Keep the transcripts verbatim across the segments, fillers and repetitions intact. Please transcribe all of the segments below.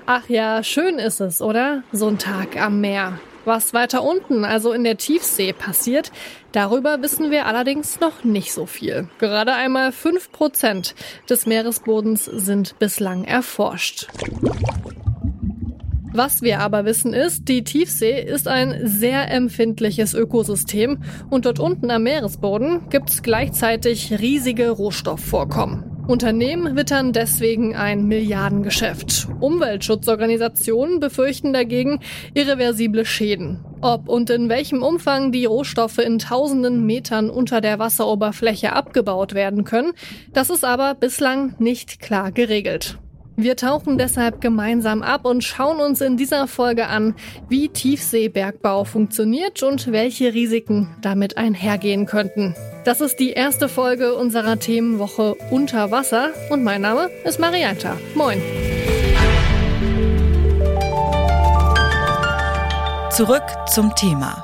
Ach ja, schön ist es, oder? So ein Tag am Meer. Was weiter unten, also in der Tiefsee, passiert, darüber wissen wir allerdings noch nicht so viel. Gerade einmal fünf Prozent des Meeresbodens sind bislang erforscht. Was wir aber wissen ist, die Tiefsee ist ein sehr empfindliches Ökosystem und dort unten am Meeresboden gibt es gleichzeitig riesige Rohstoffvorkommen. Unternehmen wittern deswegen ein Milliardengeschäft. Umweltschutzorganisationen befürchten dagegen irreversible Schäden. Ob und in welchem Umfang die Rohstoffe in tausenden Metern unter der Wasseroberfläche abgebaut werden können, das ist aber bislang nicht klar geregelt. Wir tauchen deshalb gemeinsam ab und schauen uns in dieser Folge an, wie Tiefseebergbau funktioniert und welche Risiken damit einhergehen könnten. Das ist die erste Folge unserer Themenwoche Unter Wasser und mein Name ist Marianta. Moin. Zurück zum Thema.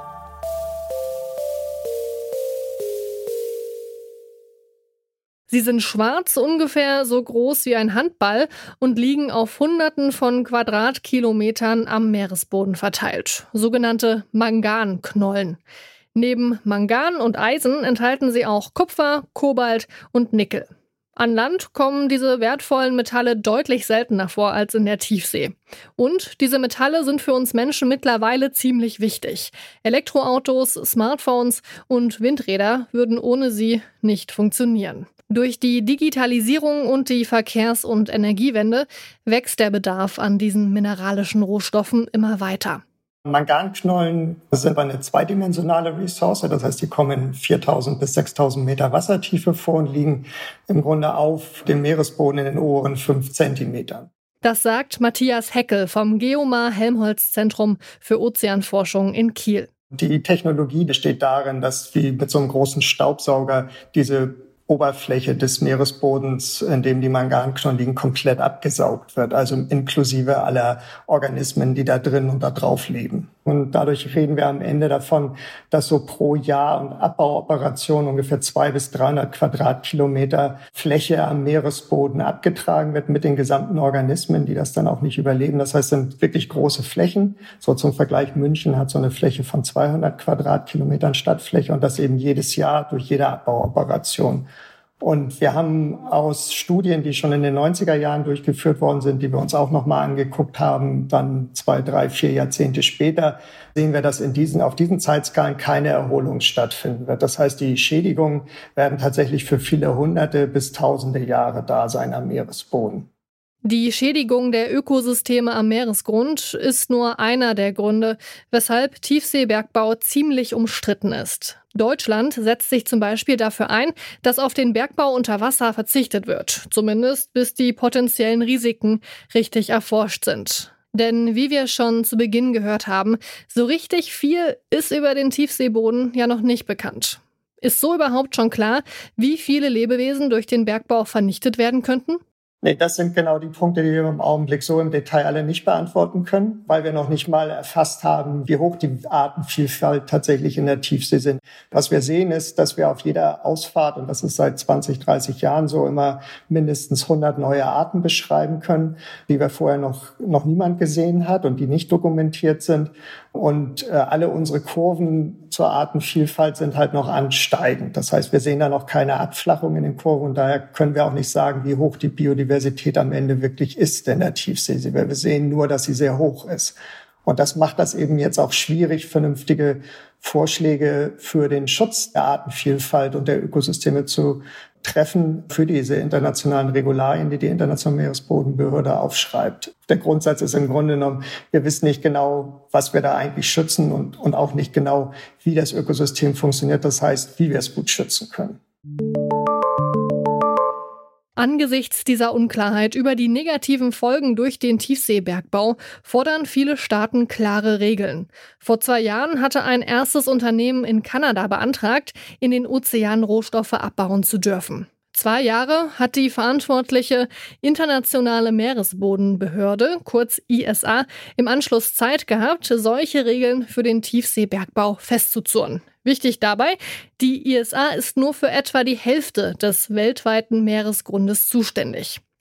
Sie sind schwarz, ungefähr so groß wie ein Handball und liegen auf Hunderten von Quadratkilometern am Meeresboden verteilt. Sogenannte Manganknollen. Neben Mangan und Eisen enthalten sie auch Kupfer, Kobalt und Nickel. An Land kommen diese wertvollen Metalle deutlich seltener vor als in der Tiefsee. Und diese Metalle sind für uns Menschen mittlerweile ziemlich wichtig. Elektroautos, Smartphones und Windräder würden ohne sie nicht funktionieren. Durch die Digitalisierung und die Verkehrs- und Energiewende wächst der Bedarf an diesen mineralischen Rohstoffen immer weiter. Manganknollen sind eine zweidimensionale Ressource, das heißt, die kommen in viertausend bis sechstausend Meter Wassertiefe vor und liegen im Grunde auf dem Meeresboden in den oberen fünf Zentimetern. Das sagt Matthias Heckel vom Geomar-Helmholtz-Zentrum für Ozeanforschung in Kiel. Die Technologie besteht darin, dass wie mit so einem großen Staubsauger diese Oberfläche des Meeresbodens, in dem die Manganknollen liegen, komplett abgesaugt wird, also inklusive aller Organismen, die da drin und da drauf leben. Und dadurch reden wir am Ende davon, dass so pro Jahr und Abbauoperation ungefähr zwei bis dreihundert Quadratkilometer Fläche am Meeresboden abgetragen wird mit den gesamten Organismen, die das dann auch nicht überleben. Das heißt, es sind wirklich große Flächen. So zum Vergleich, München hat so eine Fläche von zweihundert Quadratkilometern Stadtfläche und das eben jedes Jahr durch jede Abbauoperation. Und wir haben aus Studien, die schon in den neunziger Jahren durchgeführt worden sind, die wir uns auch nochmal angeguckt haben, dann zwei, drei, vier Jahrzehnte später, sehen wir, dass in diesen, auf diesen Zeitskalen keine Erholung stattfinden wird. Das heißt, die Schädigungen werden tatsächlich für viele hunderte bis tausende Jahre da sein am Meeresboden. Die Schädigung der Ökosysteme am Meeresgrund ist nur einer der Gründe, weshalb Tiefseebergbau ziemlich umstritten ist. Deutschland setzt sich zum Beispiel dafür ein, dass auf den Bergbau unter Wasser verzichtet wird, zumindest bis die potenziellen Risiken richtig erforscht sind. Denn wie wir schon zu Beginn gehört haben, so richtig viel ist über den Tiefseeboden ja noch nicht bekannt. Ist so überhaupt schon klar, wie viele Lebewesen durch den Bergbau vernichtet werden könnten? Nee, das sind genau die Punkte, die wir im Augenblick so im Detail alle nicht beantworten können, weil wir noch nicht mal erfasst haben, wie hoch die Artenvielfalt tatsächlich in der Tiefsee sind. Was wir sehen ist, dass wir auf jeder Ausfahrt, und das ist seit zwanzig, dreißig Jahren so, immer mindestens hundert neue Arten beschreiben können, die wir vorher noch, noch niemand gesehen hat und die nicht dokumentiert sind. Und äh, alle unsere Kurven zur Artenvielfalt sind halt noch ansteigend. Das heißt, wir sehen da noch keine Abflachung in den Kurven und daher können wir auch nicht sagen, wie hoch die Biodiversität am Ende wirklich ist in der Tiefsee. Wir sehen nur, dass sie sehr hoch ist. Und das macht das eben jetzt auch schwierig, vernünftige Vorschläge für den Schutz der Artenvielfalt und der Ökosysteme zu treffen für diese internationalen Regularien, die die Internationale Meeresbodenbehörde aufschreibt. Der Grundsatz ist im Grunde genommen, wir wissen nicht genau, was wir da eigentlich schützen und, und auch nicht genau, wie das Ökosystem funktioniert. Das heißt, wie wir es gut schützen können. Angesichts dieser Unklarheit über die negativen Folgen durch den Tiefseebergbau fordern viele Staaten klare Regeln. Vor zwei Jahren hatte ein erstes Unternehmen in Kanada beantragt, in den Ozeanen Rohstoffe abbauen zu dürfen. Zwei Jahre hat die verantwortliche Internationale Meeresbodenbehörde, kurz I S A, im Anschluss Zeit gehabt, solche Regeln für den Tiefseebergbau festzuzurren. Wichtig dabei, die I S A ist nur für etwa die Hälfte des weltweiten Meeresgrundes zuständig.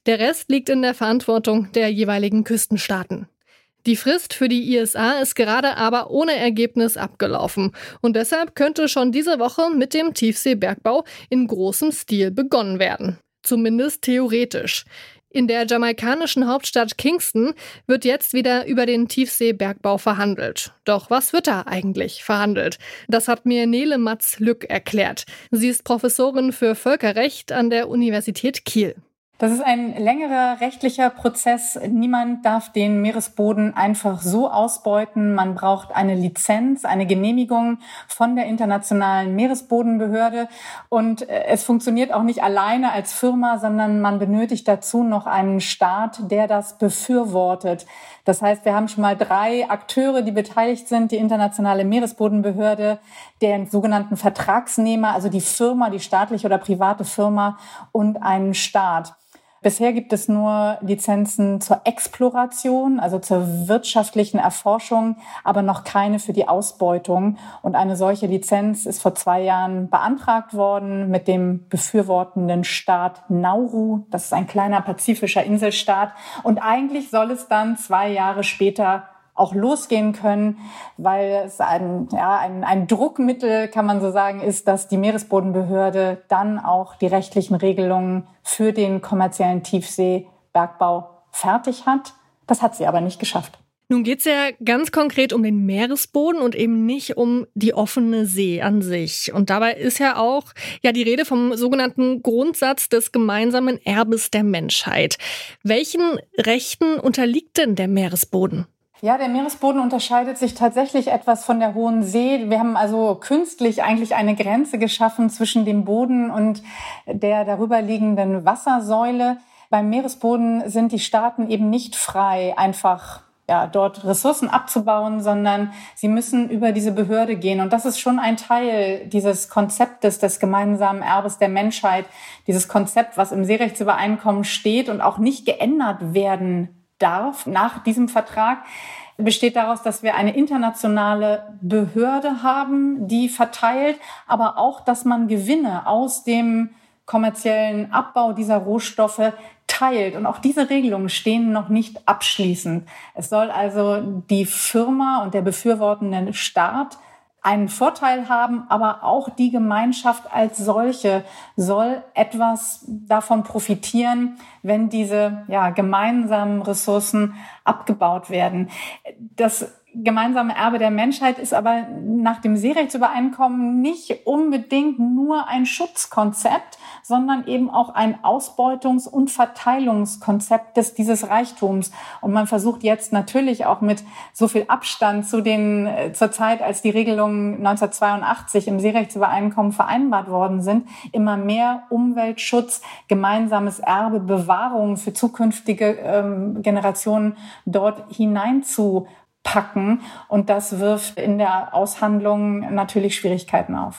Der Rest liegt in der Verantwortung der jeweiligen Küstenstaaten. Die Frist für die I S A ist gerade aber ohne Ergebnis abgelaufen und deshalb könnte schon diese Woche mit dem Tiefseebergbau in großem Stil begonnen werden. Zumindest theoretisch. In der jamaikanischen Hauptstadt Kingston wird jetzt wieder über den Tiefseebergbau verhandelt. Doch was wird da eigentlich verhandelt? Das hat mir Nele Matz-Lück erklärt. Sie ist Professorin für Völkerrecht an der Universität Kiel. Das ist ein längerer rechtlicher Prozess. Niemand darf den Meeresboden einfach so ausbeuten. Man braucht eine Lizenz, eine Genehmigung von der Internationalen Meeresbodenbehörde. Und es funktioniert auch nicht alleine als Firma, sondern man benötigt dazu noch einen Staat, der das befürwortet. Das heißt, wir haben schon mal drei Akteure, die beteiligt sind. Die Internationale Meeresbodenbehörde, den sogenannten Vertragsnehmer, also die Firma, die staatliche oder private Firma und einen Staat. Bisher gibt es nur Lizenzen zur Exploration, also zur wirtschaftlichen Erforschung, aber noch keine für die Ausbeutung. Und eine solche Lizenz ist vor zwei Jahren beantragt worden mit dem befürwortenden Staat Nauru. Das ist ein kleiner pazifischer Inselstaat. Und eigentlich soll es dann zwei Jahre später auch losgehen können, weil es ein, ja, ein, ein Druckmittel, kann man so sagen, ist, dass die Meeresbodenbehörde dann auch die rechtlichen Regelungen für den kommerziellen Tiefseebergbau fertig hat. Das hat sie aber nicht geschafft. Nun geht's ja ganz konkret um den Meeresboden und eben nicht um die offene See an sich. Und dabei ist ja auch ja die Rede vom sogenannten Grundsatz des gemeinsamen Erbes der Menschheit. Welchen Rechten unterliegt denn der Meeresboden? Ja, der Meeresboden unterscheidet sich tatsächlich etwas von der Hohen See. Wir haben also künstlich eigentlich eine Grenze geschaffen zwischen dem Boden und der darüber liegenden Wassersäule. Beim Meeresboden sind die Staaten eben nicht frei, einfach ja, dort Ressourcen abzubauen, sondern sie müssen über diese Behörde gehen. Und das ist schon ein Teil dieses Konzeptes des gemeinsamen Erbes der Menschheit, dieses Konzept, was im Seerechtsübereinkommen steht und auch nicht geändert werden darf nach diesem Vertrag, besteht daraus, dass wir eine internationale Behörde haben, die verteilt, aber auch, dass man Gewinne aus dem kommerziellen Abbau dieser Rohstoffe teilt. Und auch diese Regelungen stehen noch nicht abschließend. Es soll also die Firma und der befürwortende Staat einen Vorteil haben, aber auch die Gemeinschaft als solche soll etwas davon profitieren, wenn diese ja, gemeinsamen Ressourcen abgebaut werden. Das gemeinsame Erbe der Menschheit ist aber nach dem Seerechtsübereinkommen nicht unbedingt nur ein Schutzkonzept, sondern eben auch ein Ausbeutungs- und Verteilungskonzept des dieses Reichtums. Und man versucht jetzt natürlich auch mit so viel Abstand zu den zur Zeit, als die Regelungen neunzehnhundertzweiundachtzig im Seerechtsübereinkommen vereinbart worden sind, immer mehr Umweltschutz, gemeinsames Erbe, Bewahrung für zukünftige ähm, Generationen dort hineinzupacken. Und das wirft in der Aushandlung natürlich Schwierigkeiten auf.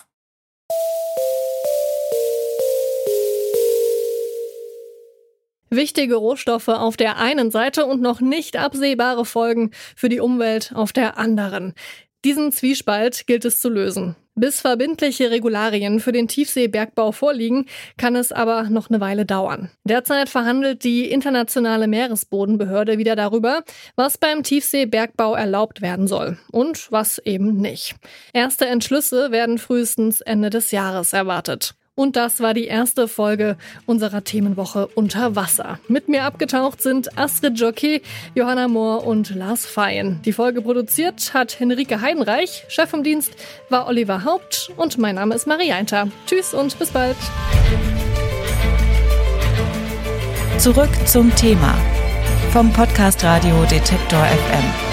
Wichtige Rohstoffe auf der einen Seite und noch nicht absehbare Folgen für die Umwelt auf der anderen. Diesen Zwiespalt gilt es zu lösen. Bis verbindliche Regularien für den Tiefseebergbau vorliegen, kann es aber noch eine Weile dauern. Derzeit verhandelt die Internationale Meeresbodenbehörde wieder darüber, was beim Tiefseebergbau erlaubt werden soll und was eben nicht. Erste Entschlüsse werden frühestens Ende des Jahres erwartet. Und das war die erste Folge unserer Themenwoche Unter Wasser. Mit mir abgetaucht sind Astrid Jockey, Johanna Mohr und Lars Feyen. Die Folge produziert hat Henrike Heidenreich, Chef vom Dienst war Oliver Haupt und mein Name ist Marie Einter. Tschüss und bis bald. Zurück zum Thema vom Podcast Radio Detektor F M.